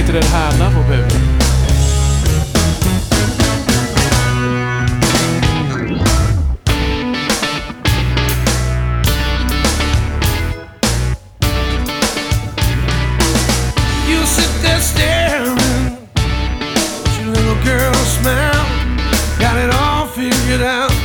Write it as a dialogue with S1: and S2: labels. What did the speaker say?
S1: to that high level, baby.
S2: You sit there staring at your little girl smile. Got it all figured out.